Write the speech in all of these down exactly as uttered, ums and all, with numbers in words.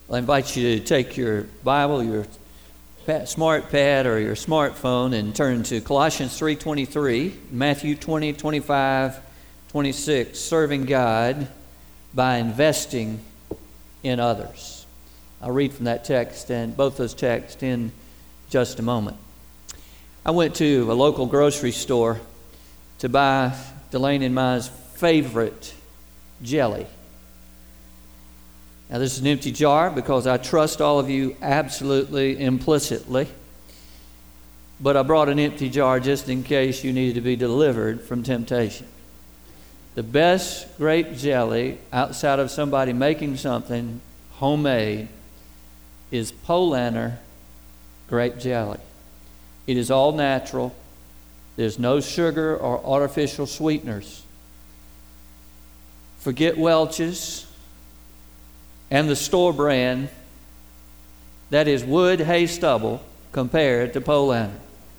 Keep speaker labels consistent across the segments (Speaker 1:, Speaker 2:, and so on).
Speaker 1: I invite you to take your Bible, your smart pad, or your smartphone and turn to Colossians three twenty-three, Matthew twenty, twenty-five, twenty-six, serving God by investing in others. I'll read from that text and both those texts in just a moment. I went to a local grocery store to buy Delaney and my favorite jelly. Now, this is an empty jar because I trust all of you absolutely implicitly. But I brought an empty jar just in case you needed to be delivered from temptation. The best grape jelly outside of somebody making something homemade is Polaner grape jelly. It is all natural. There's no sugar or artificial sweeteners. Forget Welch's and the store brand. That is wood, hay, stubble compared to Polaner.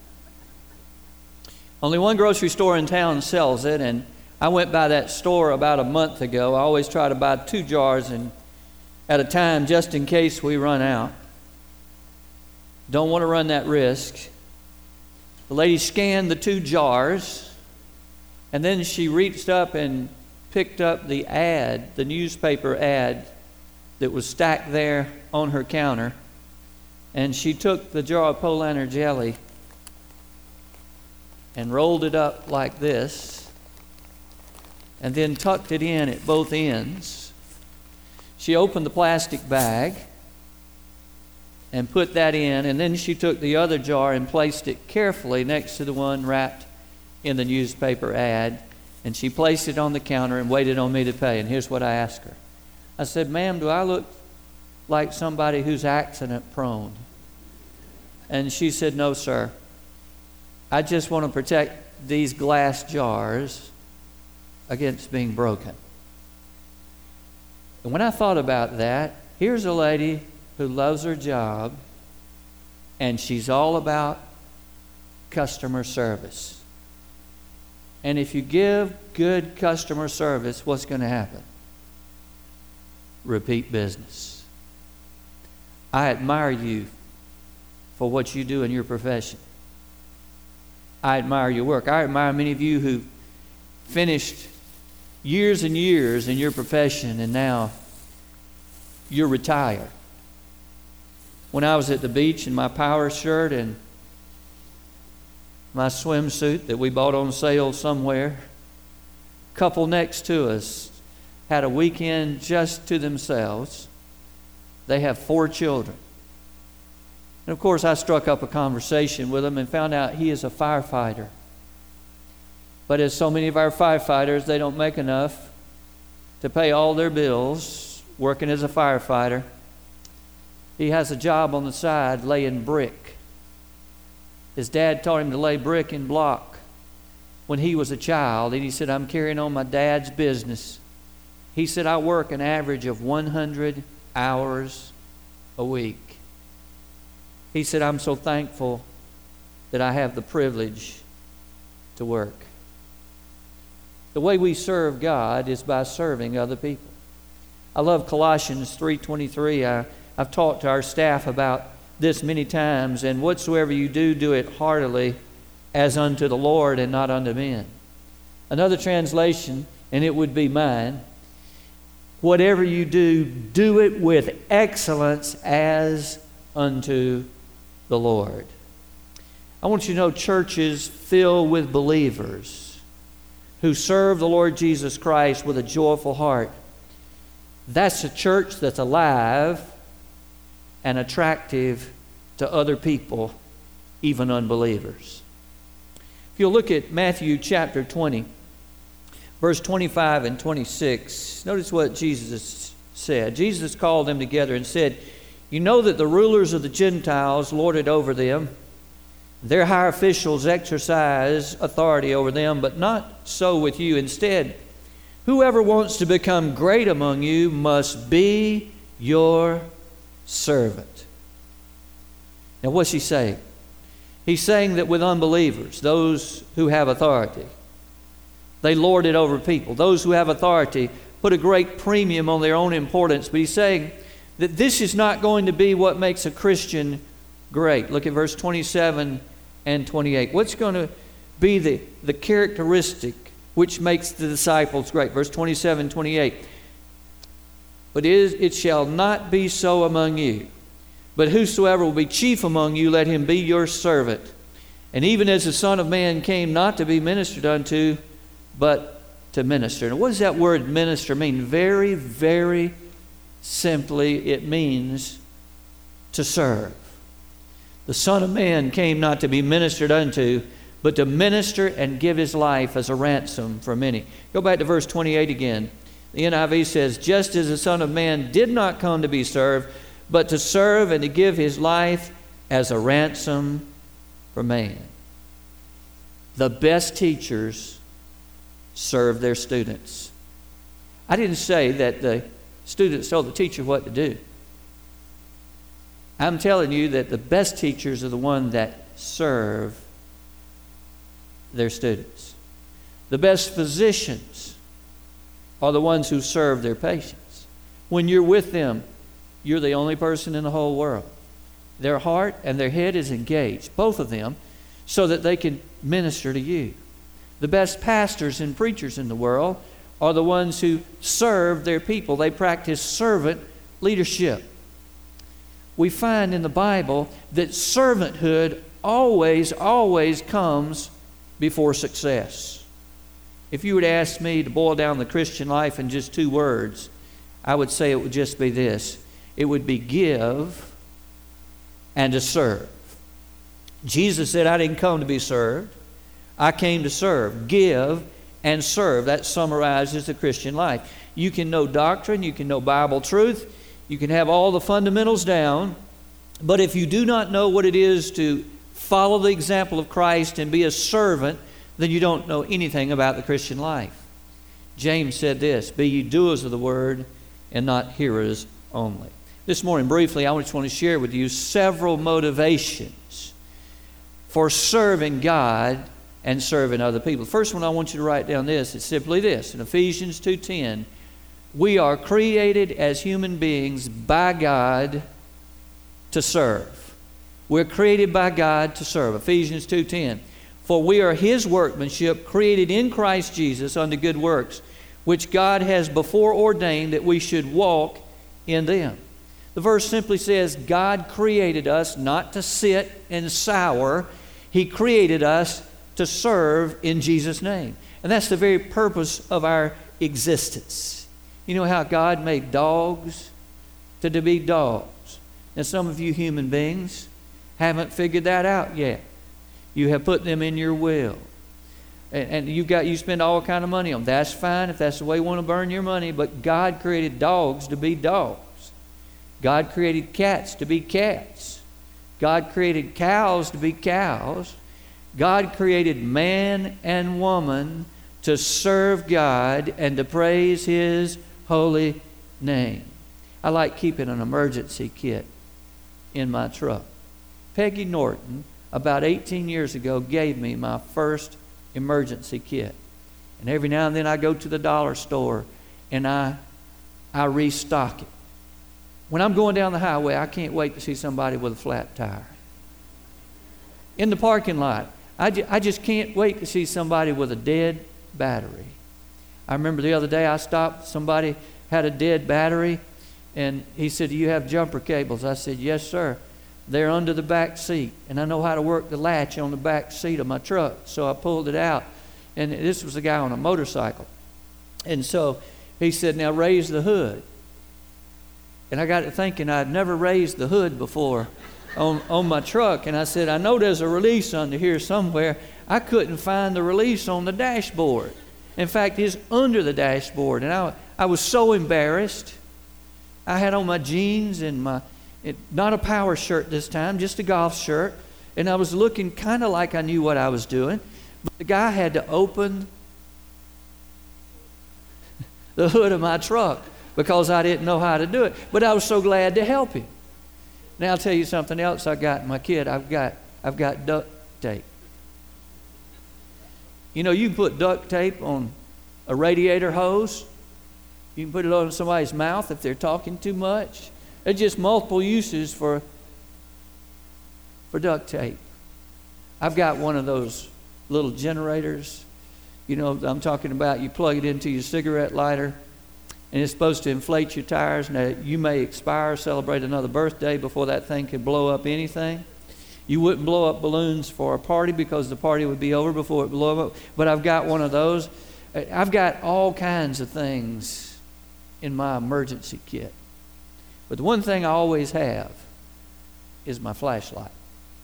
Speaker 1: Only one grocery store in town sells it, and I went by that store about a month ago. I always try to buy two jars and at a time just in case we run out. Don't want to run that risk. The lady scanned the two jars, and then she reached up and picked up the ad, the newspaper ad that was stacked there on her counter, and she took the jar of Polaner jelly and rolled it up like this, and then tucked it in at both ends. She opened the plastic bag and put that in, and then she took the other jar and placed it carefully next to the one wrapped in the newspaper ad, and she placed it on the counter and waited on me to pay. And here's what I asked her. I said, "Ma'am, do I look like somebody who's accident prone?" And she said, "No, sir. I just want to protect these glass jars against being broken." And when I thought about that, here's a lady who loves her job, and she's all about customer service. And if you give good customer service, what's going to happen? Repeat business. I admire you for what you do in your profession. I admire your work. I admire many of you who finished years and years in your profession and now you're retired. When I was at the beach in my power shirt and my swimsuit that we bought on sale somewhere, a couple next to us had a weekend just to themselves. They have four children. And of course, I struck up a conversation with him and found out he is a firefighter. But as so many of our firefighters, they don't make enough to pay all their bills working as a firefighter. He has a job on the side laying brick. His dad taught him to lay brick and block when he was a child, and he said, "I'm carrying on my dad's business." He said, "I work an average of one hundred hours a week." He said, "I'm so thankful that I have the privilege to work." The way we serve God is by serving other people. I love Colossians three twenty-three. I, I've talked to our staff about this many times. "And whatsoever you do, do it heartily as unto the Lord and not unto men." Another translation, and it would be mine, "Whatever you do, do it with excellence as unto the Lord." I want you to know churches filled with believers who serve the Lord Jesus Christ with a joyful heart. That's a church that's alive and attractive to other people, even unbelievers. If you'll look at Matthew chapter twenty, verse twenty-five and twenty-six, notice what Jesus said. Jesus called them together and said, "You know that the rulers of the Gentiles lord it over them. Their high officials exercise authority over them, but not so with you. Instead, whoever wants to become great among you must be your servant." Now, what's he saying? He's saying that with unbelievers, those who have authority, they lord it over people. Those who have authority put a great premium on their own importance. But he's saying that this is not going to be what makes a Christian great. Look at verse twenty-seven and twenty-eight. What's going to be the, the characteristic which makes the disciples great? Verse twenty-seven, twenty-eight. But it, is, it shall not be so among you. But whosoever will be chief among you, let him be your servant. And even as the Son of Man came not to be ministered unto, but to minister. Now, what does that word minister mean? Very, very simply, it means to serve. The Son of Man came not to be ministered unto, but to minister and give his life as a ransom for many. Go back to verse twenty-eight again. The N I V says, just as the Son of Man did not come to be served, but to serve and to give his life as a ransom for man. The best teachers serve their students. I didn't say that the students told the teacher what to do. I'm telling you that the best teachers are the ones that serve their students. The best physicians are the ones who serve their patients. When you're with them, you're the only person in the whole world. Their heart and their head is engaged, both of them, so that they can minister to you. The best pastors and preachers in the world are the ones who serve their people. They practice servant leadership. We find in the Bible that servanthood always, always comes before success. If you would ask me to boil down the Christian life in just two words, I would say it would just be this. It would be give and to serve. Jesus said, I didn't come to be served. I came to serve. Give and serve. That summarizes the Christian life. You can know doctrine. You can know Bible truth. You can have all the fundamentals down. But if you do not know what it is to follow the example of Christ and be a servant, then you don't know anything about the Christian life. James said this, be ye doers of the word and not hearers only. This morning, briefly, I just want to share with you several motivations for serving God and serving other people. The first one I want you to write down this. It's simply this. In Ephesians two ten, we are created as human beings by God to serve. We're created by God to serve. Ephesians two ten. For we are His workmanship, created in Christ Jesus unto good works, which God has before ordained that we should walk in them. The verse simply says, God created us not to sit and sour. He created us to serve in Jesus' name. And that's the very purpose of our existence. You know how God made dogs to be dogs. And some of you human beings haven't figured that out yet. You have put them in your will. And, and you got you spend all kind of money on them. That's fine if that's the way you want to burn your money. But God created dogs to be dogs. God created cats to be cats. God created cows to be cows. God created man and woman to serve God and to praise His holy name. I like keeping an emergency kit in my truck. Peggy Norton, about eighteen years ago, gave me my first emergency kit. And every now and then I go to the dollar store and I, I restock it. When I'm going down the highway, I can't wait to see somebody with a flat tire. In the parking lot, I, ju- I just can't wait to see somebody with a dead battery. I remember the other day I stopped, somebody had a dead battery, and he said, do you have jumper cables? I said, yes, sir. They're under the back seat, and I know how to work the latch on the back seat of my truck. So I pulled it out, and this was a guy on a motorcycle. And so he said, now raise the hood. And I got to thinking I'd never raised the hood before on, on my truck. And I said, I know there's a release under here somewhere. I couldn't find the release on the dashboard. In fact, it's under the dashboard. And I, I was so embarrassed. I had on my jeans and my, it, not a power shirt this time, just a golf shirt. And I was looking kind of like I knew what I was doing. But the guy had to open the hood of my truck because I didn't know how to do it. But I was so glad to help him. Now I'll tell you something else I got in my kit. I've got, I've got duct tape. You know, you can put duct tape on a radiator hose. You can put it on somebody's mouth if they're talking too much. There's just multiple uses for, for duct tape. I've got one of those little generators. You know, I'm talking about, you plug it into your cigarette lighter, and it's supposed to inflate your tires. Now, you may expire, celebrate another birthday before that thing can blow up anything. You wouldn't blow up balloons for a party because the party would be over before it blew up. But I've got one of those. I've got all kinds of things in my emergency kit. But the one thing I always have is my flashlight.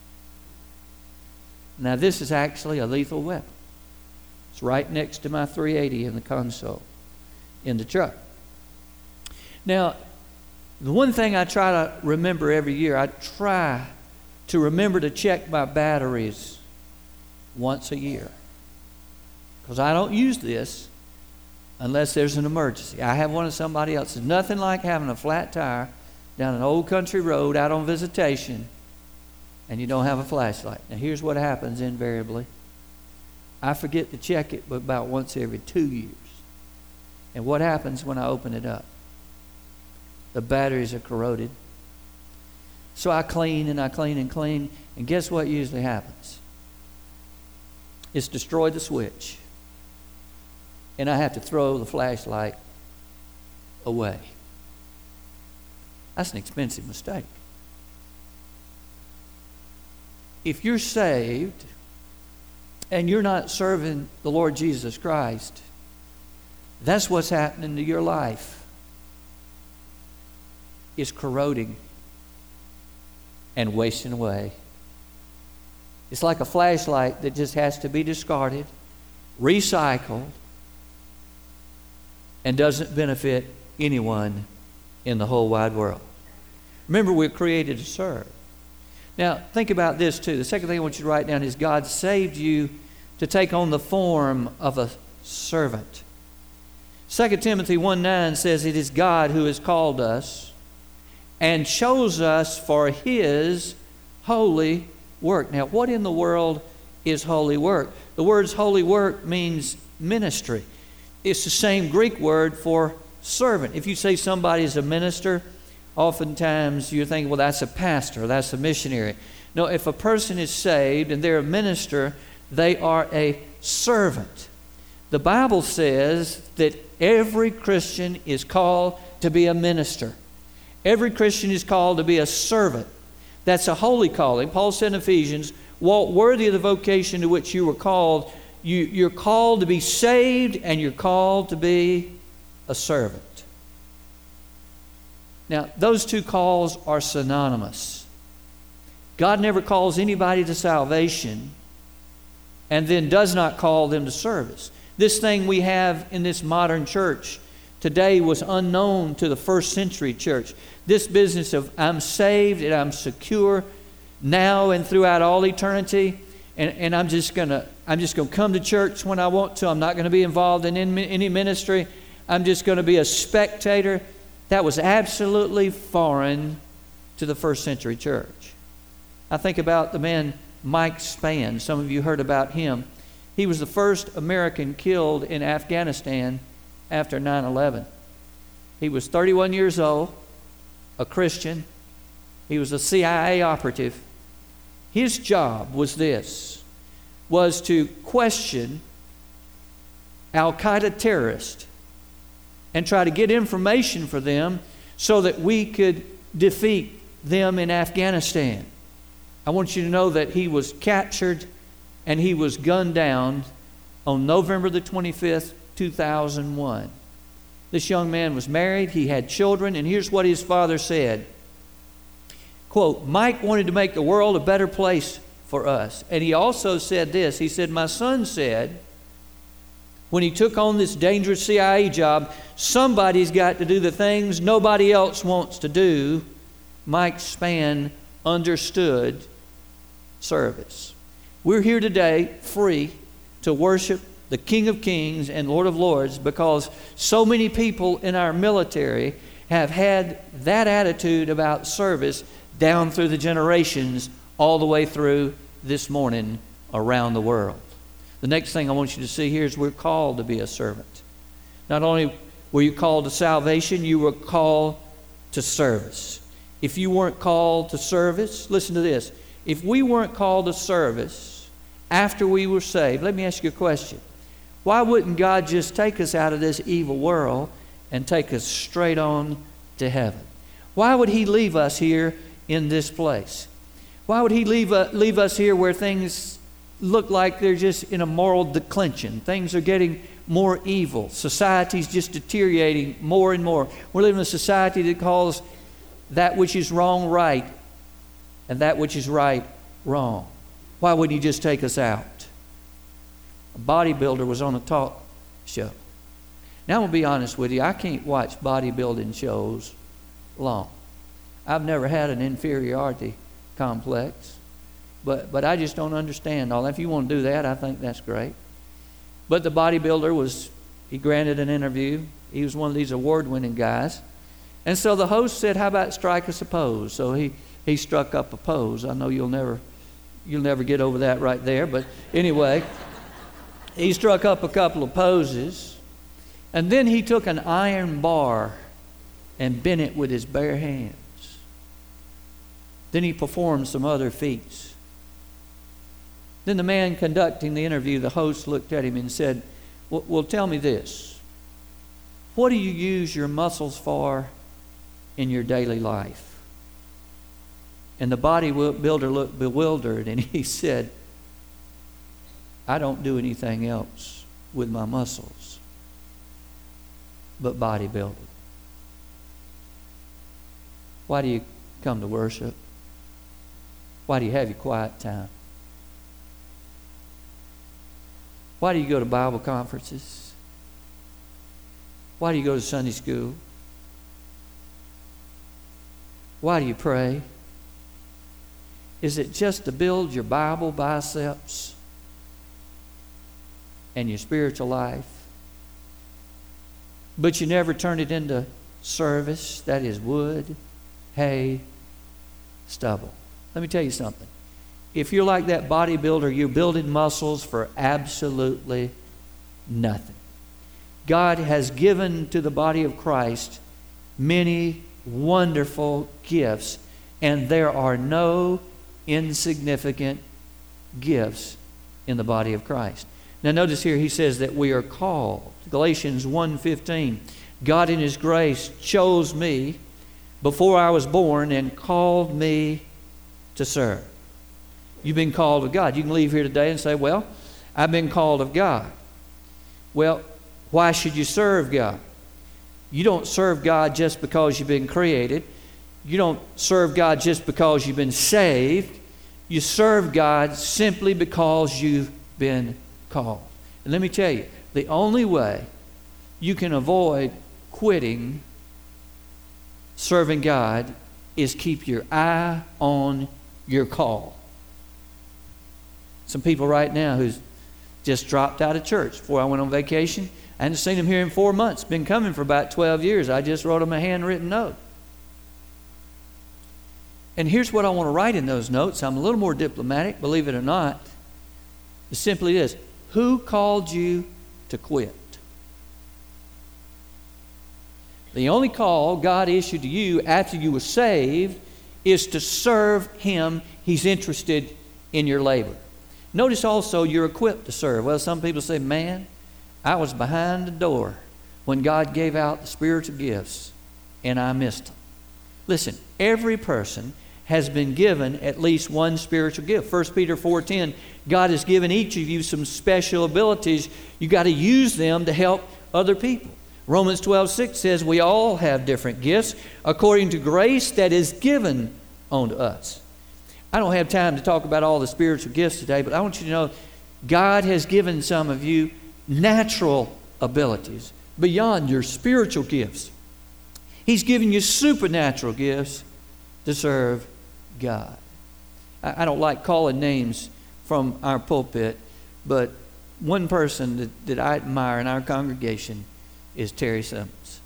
Speaker 1: Now, this is actually a lethal weapon. It's right next to my three eighty in the console in the truck. Now, the one thing I try to remember every year, I try to remember to check my batteries once a year. Because I don't use this unless there's an emergency. I have one of somebody else's. Nothing like having a flat tire down an old country road out on visitation and you don't have a flashlight. Now, here's what happens invariably. I forget to check it about once every two years. And what happens when I open it up? The batteries are corroded. So I clean and I clean and clean. And guess what usually happens? It's destroyed the switch. And I have to throw the flashlight away. That's an expensive mistake. If you're saved and you're not serving the Lord Jesus Christ, that's what's happening to your life. It's corroding and wasting away. It's like a flashlight that just has to be discarded, recycled, and doesn't benefit anyone in the whole wide world. Remember, we're created to serve. Now, think about this too. The second thing I want you to write down is God saved you to take on the form of a servant. Second Timothy one nine says, it is God who has called us and chose us for His holy work. Now, what in the world is holy work? The word holy work means ministry. It's the same Greek word for servant. If you say somebody's a minister, oftentimes you're thinking, well, that's a pastor, that's a missionary. No, if a person is saved and they're a minister, they are a servant. The Bible says that every Christian is called to be a minister. Every Christian is called to be a servant. That's a holy calling. Paul said in Ephesians, walk worthy of the vocation to which you were called. You, you're called to be saved and you're called to be a servant. Now, those two calls are synonymous. God never calls anybody to salvation and then does not call them to service. This thing we have in this modern church today was unknown to the first century church. This business of I'm saved and I'm secure now and throughout all eternity, and, and I'm just gonna I'm just gonna come to church when I want to. I'm not gonna be involved in any ministry. I'm just gonna be a spectator. That was absolutely foreign to the first century church. I think about the man Mike Spann. Some of you heard about him. He was the first American killed in Afghanistan after nine eleven. He was thirty-one years old, a Christian. He was a C I A operative. His job was this, was to question Al-Qaeda terrorists and try to get information for them so that we could defeat them in Afghanistan. I want you to know that he was captured and he was gunned down on November the twenty-fifth, two thousand one. This young man was married, he had children, and here's what his father said. Quote, Mike wanted to make the world a better place for us. And he also said this, he said, my son said, when he took on this dangerous C I A job, somebody's got to do the things nobody else wants to do. Mike Spann understood service. We're here today free to worship the King of Kings and Lord of Lords because so many people in our military have had that attitude about service down through the generations all the way through this morning around the world. The next thing I want you to see here is we're called to be a servant. Not only were you called to salvation, you were called to service. if you weren't called to service, listen to this. If we weren't called to service after we were saved, let me ask you a question. Why wouldn't God just take us out of this evil world and take us straight on to heaven? Why would He leave us here in this place? Why would He leave, uh, leave us here where things look like they're just in a moral declension? Things are getting more evil. Society's just deteriorating more and more. We're living in a society that calls that which is wrong right and that which is right wrong. Why wouldn't He just take us out? A bodybuilder was on a talk show. Now I'm going to be honest with you. I can't watch bodybuilding shows long. I've never had an inferiority complex. But but I just don't understand all that. If you want to do that, I think that's great. But the bodybuilder was, he granted an interview. He was one of these award-winning guys. And so the host said, how about strike us a pose? So he, he struck up a pose. I know you'll never you'll never get over that right there. But anyway, he struck up a couple of poses. And then he took an iron bar and bent it with his bare hands. Then he performed some other feats. Then the man conducting the interview, the host, looked at him and said, well, well, tell me this. What do you use your muscles for in your daily life? And the bodybuilder looked bewildered and he said, I don't do anything else with my muscles but bodybuilding. Why do you come to worship? Why do you have your quiet time? Why do you go to Bible conferences? Why do you go to Sunday school? Why do you pray? Is it just to build your Bible biceps and your spiritual life? But you never turn it into service, that is wood, hay, stubble. Let me tell you something. If you're like that bodybuilder, you're building muscles for absolutely nothing. God has given to the body of Christ many wonderful gifts, and there are no insignificant gifts in the body of Christ. Now notice here he says that we are called. Galatians one fifteen. God in His grace chose me before I was born and called me to serve. You've been called of God. You can leave here today and say, well, I've been called of God. Well, why should you serve God? You don't serve God just because you've been created. You don't serve God just because you've been saved. You serve God simply because you've been called. And let me tell you, the only way you can avoid quitting serving God is keep your eye on your call. Some people right now who's just dropped out of church. Before I went on vacation, I hadn't seen them here in four months. Been coming for about twelve years. I just wrote them a handwritten note. And here's what I want to write in those notes. I'm a little more diplomatic, believe it or not. It's simply this. Who called you to quit? The only call God issued to you after you were saved is to serve Him. He's interested in your labor. Notice also you're equipped to serve. Well, some people say, man, I was behind the door when God gave out the spiritual gifts and I missed them. Listen, every person has been given at least one spiritual gift. First Peter four ten, God has given each of you some special abilities. You got to use them to help other people. Romans twelve six says we all have different gifts according to grace that is given unto us. I don't have time to talk about all the spiritual gifts today, but I want you to know God has given some of you natural abilities beyond your spiritual gifts. He's given you supernatural gifts to serve God. I, I don't like calling names from our pulpit, but one person that, that I admire in our congregation is Terry Simmons.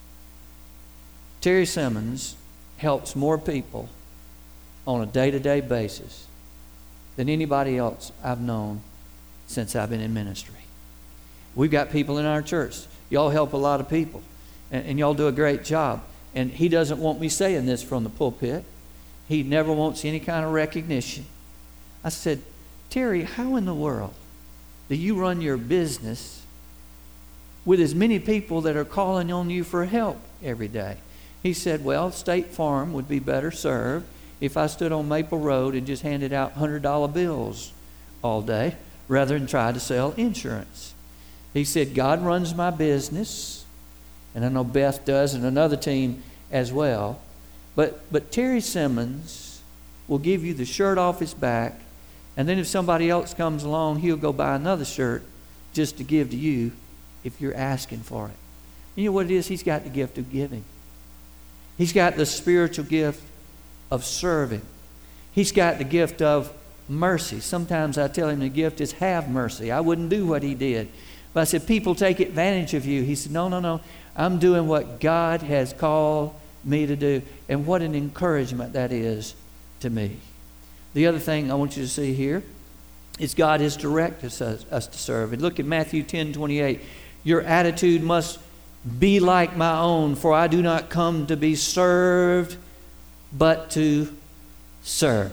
Speaker 1: Terry Simmons helps more people on a day-to-day basis than anybody else I've known since I've been in ministry. We've got people in our church. Y'all help a lot of people, and, and y'all do a great job. and he doesn't want me saying this from the pulpit. He never wants any kind of recognition. I said, Terry, how in the world do you run your business with as many people that are calling on you for help every day? He said, well, State Farm would be better served if I stood on Maple Road and just handed out one hundred dollar bills all day rather than try to sell insurance. He said, God runs my business, and I know Beth does, and another team as well. But, but Terry Simmons will give you the shirt off his back, and then if somebody else comes along, he'll go buy another shirt just to give to you if you're asking for it. You know what it is? He's got the gift of giving. He's got the spiritual gift of serving. He's got the gift of mercy. Sometimes I tell him the gift is have mercy. I wouldn't do what he did. But I said, people take advantage of you. He said, no, no, no. I'm doing what God has called me to do. And what an encouragement that is to me. The other thing I want you to see here is God has directed us, us to serve. And look at Matthew ten twenty-eight. Your attitude must be like my own, for I do not come to be served, but to serve.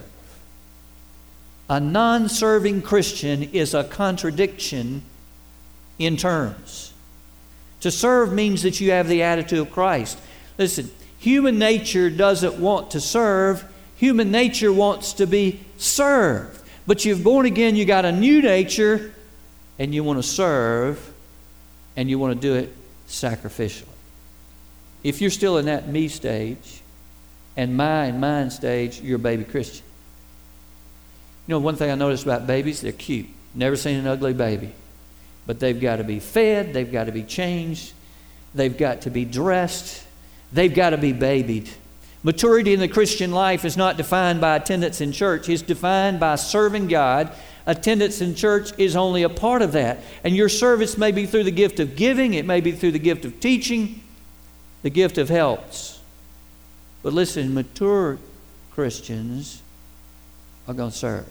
Speaker 1: A non-serving Christian is a contradiction in terms. To serve means that you have the attitude of Christ. Listen, human nature doesn't want to serve. Human nature wants to be served. But you've born again, you got a new nature, and you want to serve, and you want to do it sacrificially. If you're still in that me stage and my and mine stage, you're a baby Christian. You know, one thing I noticed about babies, they're cute. Never seen an ugly baby. But they've got to be fed, they've got to be changed, they've got to be dressed, they've got to be babied. Maturity in the Christian life is not defined by attendance in church. It's defined by serving God. Attendance in church is only a part of that. And your service may be through the gift of giving. It may be through the gift of teaching, the gift of helps. But listen, mature Christians are going to serve.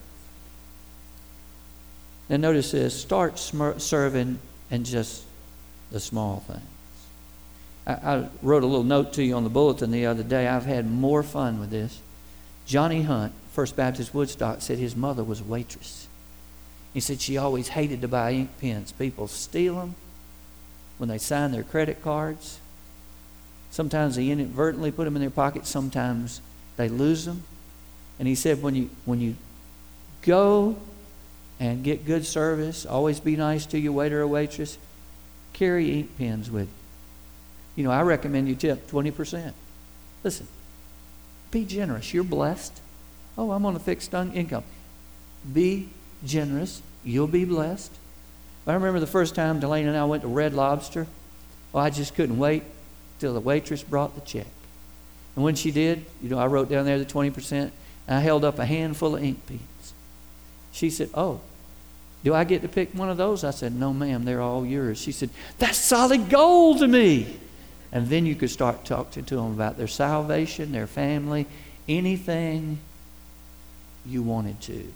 Speaker 1: Now notice this. Start sm- serving in just the small things. I, I wrote a little note to you on the bulletin the other day. I've had more fun with this. Johnny Hunt, First Baptist Woodstock, said his mother was a waitress. He said she always hated to buy ink pens. People steal them when they sign their credit cards. Sometimes they inadvertently put them in their pocket. Sometimes they lose them. And he said when you when you go and get good service, always be nice to your waiter or waitress, carry ink pens with you. You know, I recommend you tip twenty percent. Listen, be generous. You're blessed. Oh, I'm on a fixed income. Be generous. You'll be blessed. I remember the first time Delaney and I went to Red Lobster. Oh, I just couldn't wait till the waitress brought the check. And when she did, you know, I wrote down there the twenty percent, and I held up a handful of ink pens. She said, oh, do I get to pick one of those? I said, no, ma'am, they're all yours. She said, that's solid gold to me. And then you could start talking to them about their salvation, their family, anything you wanted to.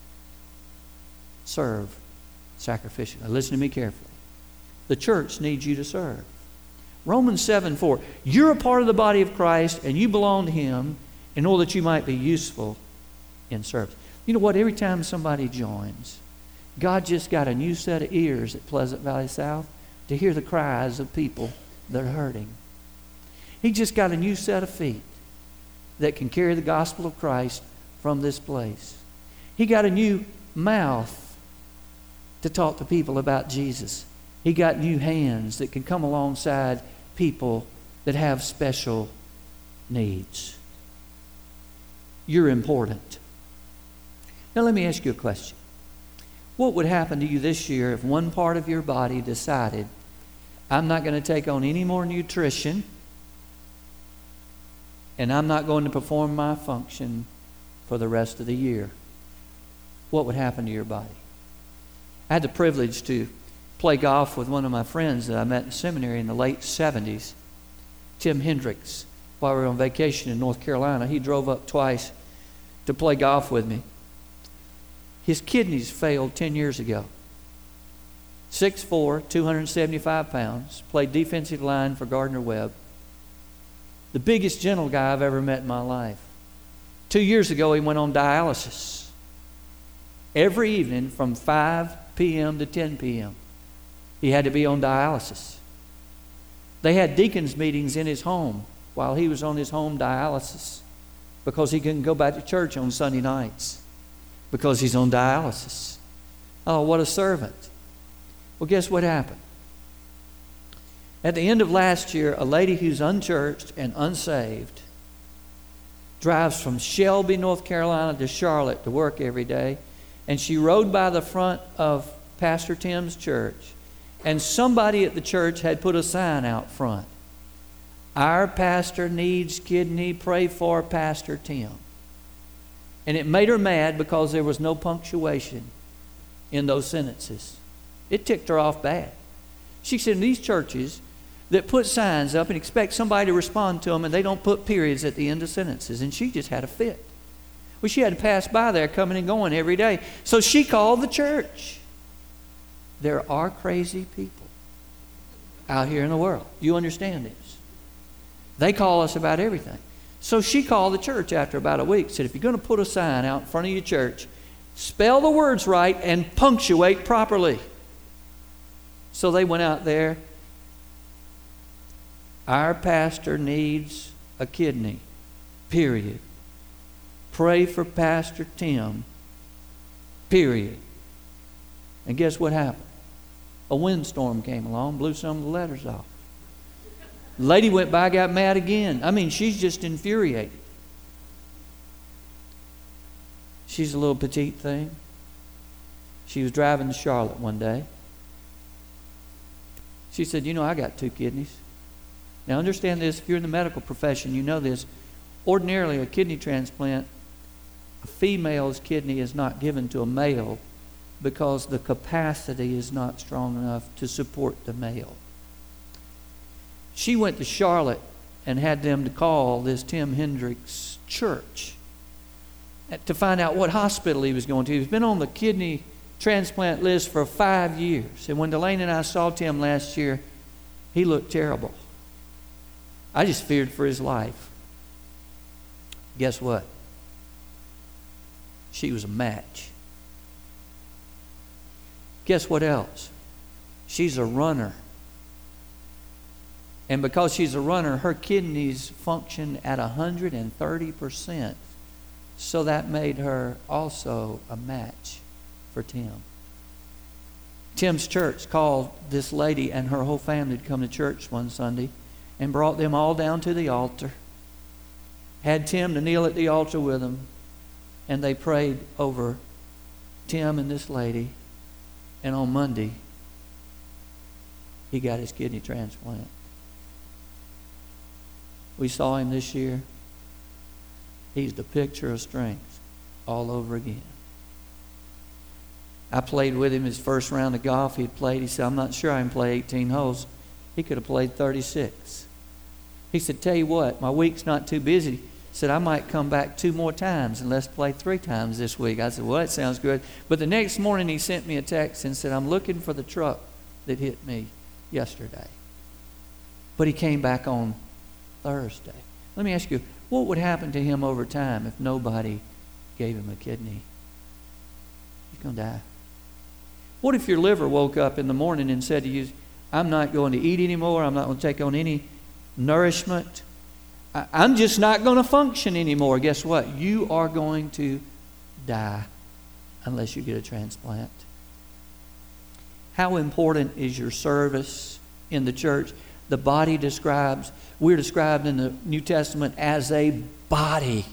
Speaker 1: Serve sacrificially. Listen to me carefully. The church needs you to serve. Romans seven four. You're a part of the body of Christ and you belong to Him in order that you might be useful in service. You know what? Every time somebody joins, God just got a new set of ears at Pleasant Valley South to hear the cries of people that are hurting. He just got a new set of feet that can carry the gospel of Christ from this place. He got a new mouth to talk to people about Jesus. He got new hands that can come alongside people that have special needs. You're important. Now let me ask you a question. What would happen to you this year if one part of your body decided, I'm not going to take on any more nutrition and I'm not going to perform my function for the rest of the year? What would happen to your body? I had the privilege to play golf with one of my friends that I met in seminary in the late seventies, Tim Hendricks. While we were on vacation in North Carolina, he drove up twice to play golf with me. His kidneys failed ten years ago. six foot four, two hundred seventy-five pounds, played defensive line for Gardner Webb. The biggest gentle guy I've ever met in my life. Two years ago, he went on dialysis. Every evening from five p.m. to ten p.m. he had to be on dialysis. They had deacons meetings in his home while he was on his home dialysis because he couldn't go back to church on Sunday nights because he's on dialysis. Oh, what a servant. Well, guess what happened? At the end of last year, a lady who's unchurched and unsaved drives from Shelby, North Carolina to Charlotte to work every day. And she rode by the front of Pastor Tim's church. And somebody at the church had put a sign out front. Our pastor needs kidney. Pray for Pastor Tim. And it made her mad because there was no punctuation in those sentences. It ticked her off bad. She said, in these churches that put signs up and expect somebody to respond to them, and they don't put periods at the end of sentences. And she just had a fit. Well, she had to pass by there coming and going every day. So she called the church. There are crazy people out here in the world. Do you understand this? They call us about everything. So she called the church after about a week, said, if you're going to put a sign out in front of your church, spell the words right and punctuate properly. So they went out there. Our pastor needs a kidney, period. Pray for Pastor Tim, period. And guess what happened? A windstorm came along, blew some of the letters off. The lady went by, got mad again. I mean, she's just infuriated. She's a little petite thing. She was driving to Charlotte one day. She said, you know, I got two kidneys. Now understand this, if you're in the medical profession, you know this. Ordinarily, a kidney transplant, a female's kidney is not given to a male because the capacity is not strong enough to support the male. She went to Charlotte and had them to call this Tim Hendricks church to find out what hospital he was going to. He's been on the kidney transplant list for five years. And when Delaney and I saw Tim last year, he looked terrible. I just feared for his life. Guess what? She was a match. Guess what else? She's a runner. And because she's a runner, her kidneys function at one hundred thirty percent. So that made her also a match for Tim. Tim's church called this lady and her whole family to come to church one Sunday and brought them all down to the altar. Had Tim to kneel at the altar with them, and they prayed over Tim and this lady. And on Monday, he got his kidney transplant. We saw him this year. He's the picture of strength all over again. I played with him his first round of golf. He played. He said, I'm not sure I can play eighteen holes. He could have played thirty-six. He said, tell you what, my week's not too busy. He said, I might come back two more times and let's play three times this week. I said, well, that sounds good. But the next morning he sent me a text and said, I'm looking for the truck that hit me yesterday. But he came back on Thursday. Let me ask you, what would happen to him over time if nobody gave him a kidney? He's going to die. What if your liver woke up in the morning and said to you, I'm not going to eat anymore. I'm not going to take on any nourishment. I, I'm just not going to function anymore. Guess what? You are going to die unless you get a transplant. How important is your service in the church? The body describes, we're described in the New Testament as a body.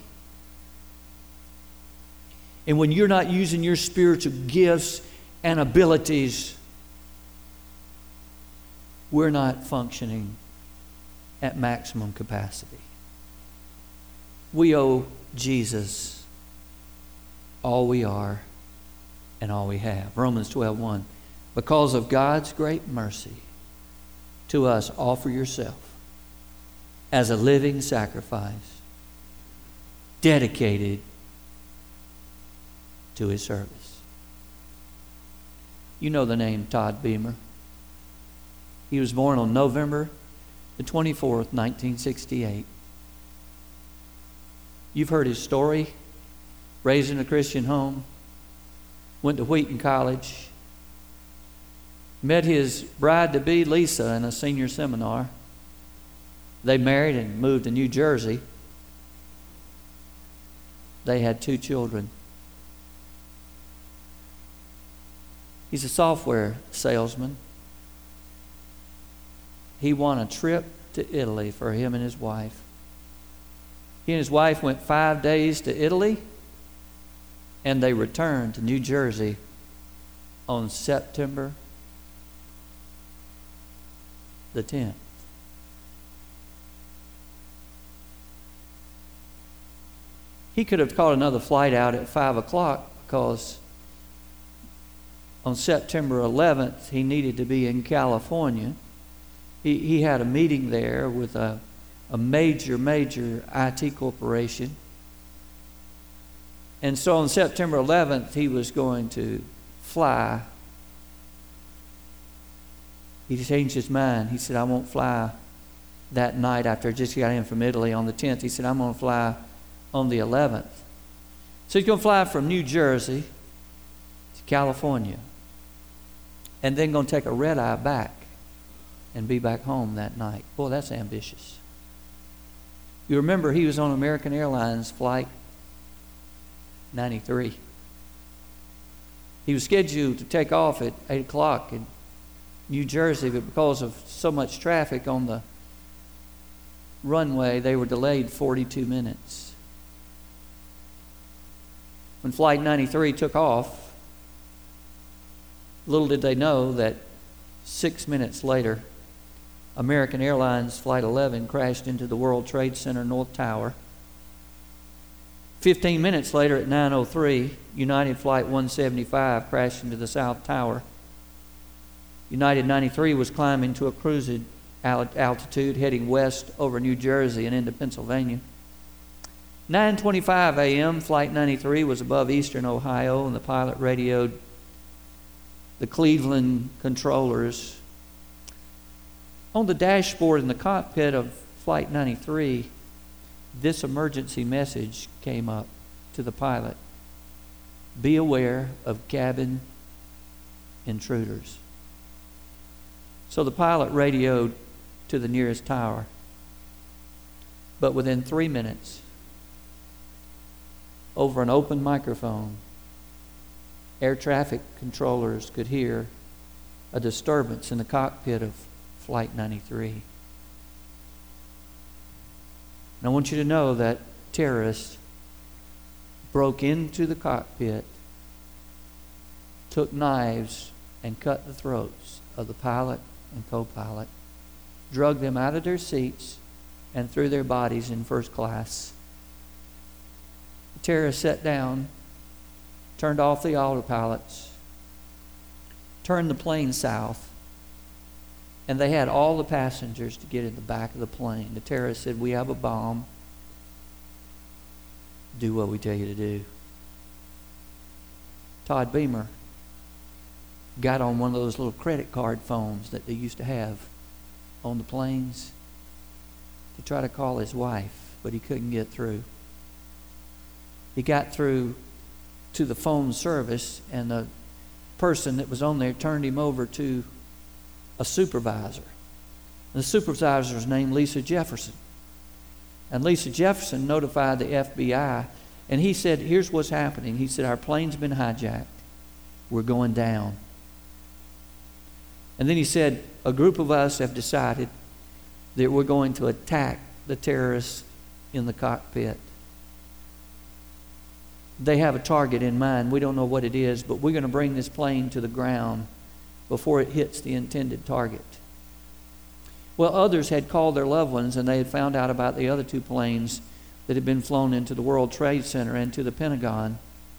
Speaker 1: And when you're not using your spiritual gifts and abilities, we're not functioning at maximum capacity. We owe Jesus all we are and all we have. Romans twelve one. Because of God's great mercy to us, offer yourself as a living sacrifice, dedicated to His service. You know the name Todd Beamer. He was born on November the twenty-fourth, nineteen sixty-eight. You've heard his story. Raised in a Christian home. Went to Wheaton College. Met his bride-to-be, Lisa, in a senior seminar. They married and moved to New Jersey. They had two children. He's a software salesman. He won a trip to Italy for him and his wife. He and his wife went five days to Italy, and they returned to New Jersey on September the tenth. He could have caught another flight out at five o'clock because on September eleventh, he needed to be in California. He, he had a meeting there with a, a major, major I T corporation. And so on September eleventh, he was going to fly. He changed his mind. He said, I won't fly that night after I just got in from Italy on the tenth. He said, I'm going to fly on the eleventh. So he's going to fly from New Jersey to California, and then going to take a red eye back and be back home that night. Boy, that's ambitious. You remember he was on American Airlines flight ninety-three. He was scheduled to take off at eight o'clock in New Jersey, but because of so much traffic on the runway, they were delayed forty-two minutes. When Flight ninety-three took off, little did they know that six minutes later, American Airlines Flight eleven crashed into the World Trade Center North Tower. Fifteen minutes later at nine oh three, United Flight one seventy-five crashed into the South Tower. United ninety-three was climbing to a cruising altitude heading west over New Jersey and into Pennsylvania. nine twenty-five a.m., Flight ninety-three was above eastern Ohio, and the pilot radioed the Cleveland controllers. On the dashboard in the cockpit of Flight ninety-three, this emergency message came up to the pilot. Be aware of cabin intruders. So the pilot radioed to the nearest tower. But within three minutes, over an open microphone, air traffic controllers could hear a disturbance in the cockpit of Flight ninety-three. And I want you to know that terrorists broke into the cockpit, took knives, and cut the throats of the pilot and co-pilot, drug them out of their seats, and threw their bodies in first class. The terrorists sat down, turned off the autopilots, turned the plane south, and they had all the passengers to get in the back of the plane. The terrorists said, we have a bomb. Do what we tell you to do. Todd Beamer got on one of those little credit card phones that they used to have on the planes to try to call his wife, but he couldn't get through. He got through to the phone service, and the person that was on there turned him over to a supervisor. The supervisor's named Lisa Jefferson. And Lisa Jefferson notified the F B I, and he said, here's what's happening. He said, our plane's been hijacked. We're going down. And then he said, a group of us have decided that we're going to attack the terrorists in the cockpit. They have a target in mind. We don't know what it is, but we're going to bring this plane to the ground before it hits the intended target. Well, others had called their loved ones, and they had found out about the other two planes that had been flown into the World Trade Center and to the Pentagon.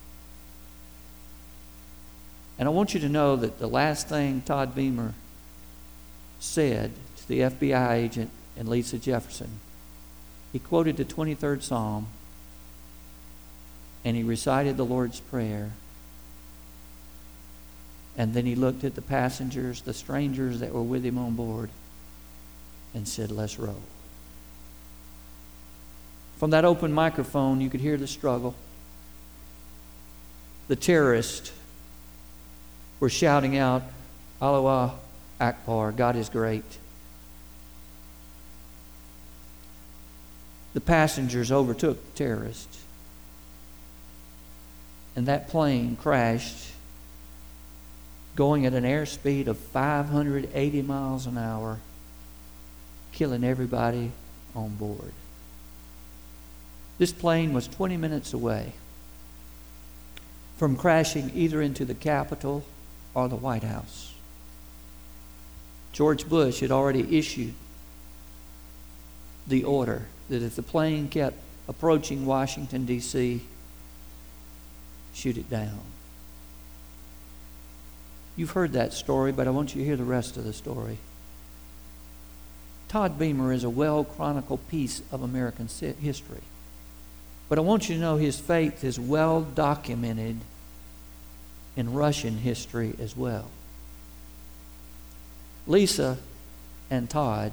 Speaker 1: And I want you to know that the last thing Todd Beamer said to the F B I agent and Lisa Jefferson, he quoted the twenty-third Psalm, and he recited the Lord's Prayer. And then he looked at the passengers, the strangers that were with him on board, and said, let's roll. From that open microphone, you could hear the struggle. The terrorists were shouting out, "Allah Akbar, God is great." The passengers overtook the terrorists. And that plane crashed, going at an airspeed of five hundred eighty miles an hour, killing everybody on board. This plane was twenty minutes away from crashing either into the Capitol or the White House. George Bush had already issued the order that if the plane kept approaching Washington, D C, shoot it down. You've heard that story, but I want you to hear the rest of the story. Todd Beamer is a well-chronicled piece of American history. But I want you to know his faith is well documented in Russian history as well. Lisa and Todd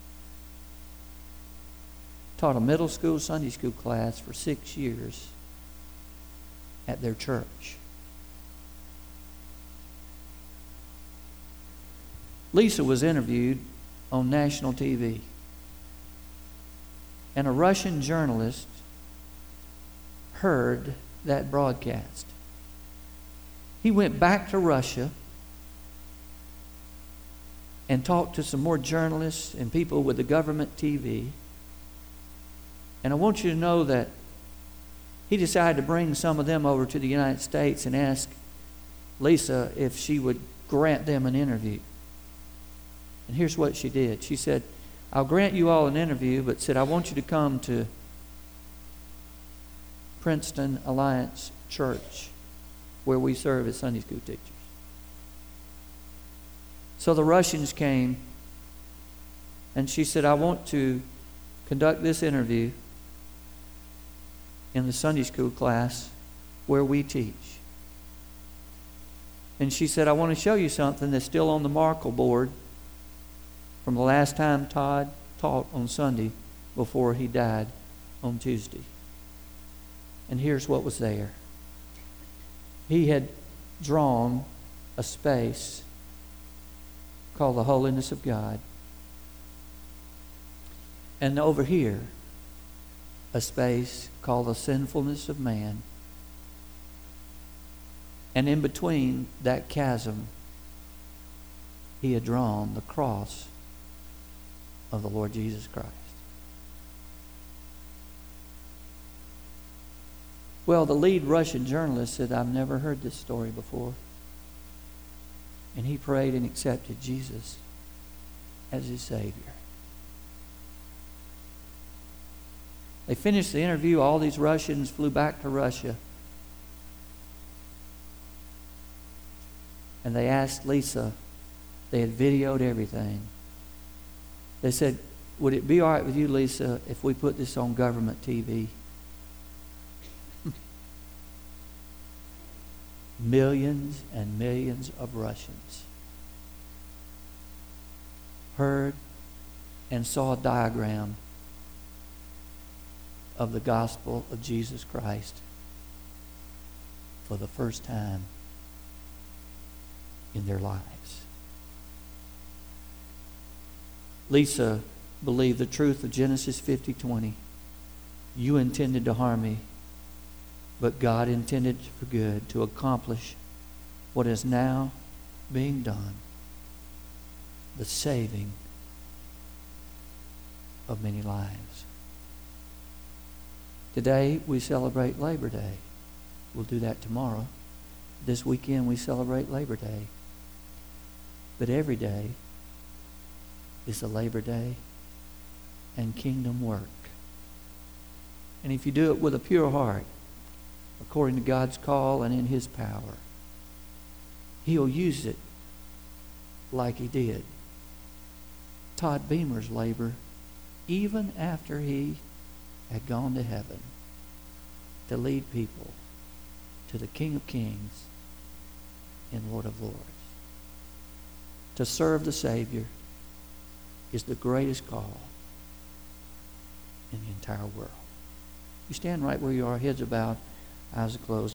Speaker 1: taught a middle school Sunday school class for six years at their church. Lisa was interviewed on national T V, and a Russian journalist heard that broadcast. He went back to Russia and talked to some more journalists and people with the government T V. And I want you to know that he decided to bring some of them over to the United States and ask Lisa if she would grant them an interview. And here's what she did. She said, "I'll grant you all an interview, but said, I want you to come to Princeton Alliance Church, where we serve as Sunday school teachers." So the Russians came, and she said, "I want to conduct this interview in the Sunday school class where we teach." And she said, "I want to show you something that's still on the Markle board from the last time Todd taught on Sunday before he died on Tuesday." And here's what was there. He had drawn a space called the holiness of God. And over here, a space called the sinfulness of man. And in between that chasm, he had drawn the cross of the Lord Jesus Christ. Well, the lead Russian journalist said, "I've never heard this story before." And he prayed and accepted Jesus as his Savior. They finished the interview. All these Russians flew back to Russia. And they asked Lisa, they had videoed everything. They said, "Would it be all right with you, Lisa, if we put this on government T V?" Millions and millions of Russians heard and saw a diagram of the gospel of Jesus Christ for the first time in their lives. Lisa believed the truth of Genesis fifty twenty. You intended to harm me, but God intended for good, to accomplish what is now being done, the saving of many lives. Today we celebrate Labor Day. We'll do that tomorrow. This weekend we celebrate Labor Day. But every day is a Labor Day and kingdom work. And if you do it with a pure heart, according to God's call and in His power, He'll use it like He did Todd Beamer's labor, even after he had gone to heaven, to lead people to the King of Kings and Lord of Lords. To serve the Savior is the greatest call in the entire world. You stand right where you are, heads are bowed, eyes are closed.